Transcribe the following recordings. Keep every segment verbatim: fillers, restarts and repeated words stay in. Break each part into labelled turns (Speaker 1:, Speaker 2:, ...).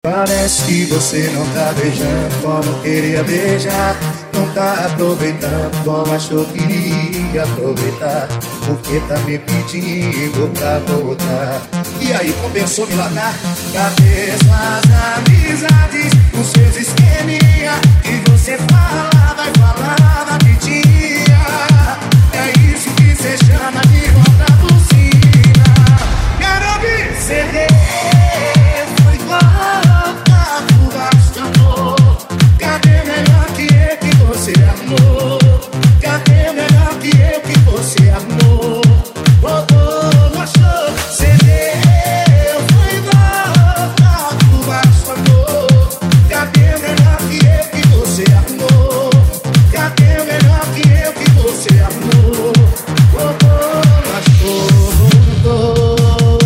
Speaker 1: Parece que você não tá beijando como queria beijar. Não tá aproveitando como achou que iria aproveitar. Porque tá me pedindo pra voltar. E aí, compensou me largar? Cadê suas amizades? Os seus esqueminha que você falava e falava, pedia. É isso que cê chama de volta por cima. Quero ouvir C D. Foi igual por baixo de amor. Cadê melhor que eu que você amou? Cadê melhor que eu que você amou? Voltou, não achou? C D. Foi igual por baixo de amor. Cadê melhor que eu que você amou? Cadê melhor que eu que você amou? Voltou, não achou? Voltou.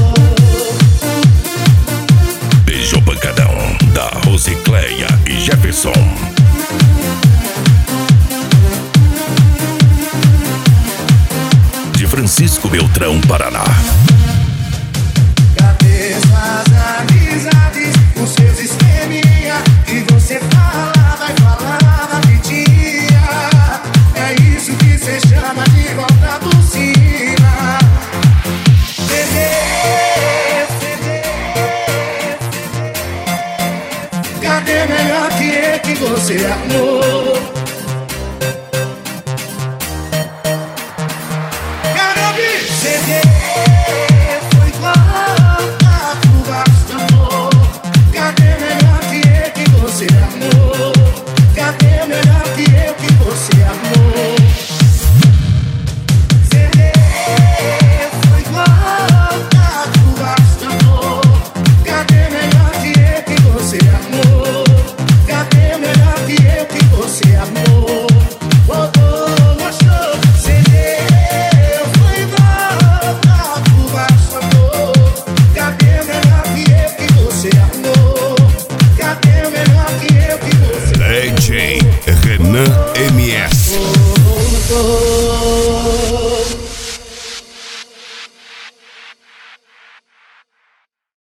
Speaker 2: Beijo pancadão da Rosicléia e Jefferson. De Francisco Beltrão, Paraná.
Speaker 1: Cadê suas amizades? Os seus esqueminha que você falava e falava, pedia. É isso que cê chama de volta por cima. C D, C D. Cadê melhor que eu que você amou?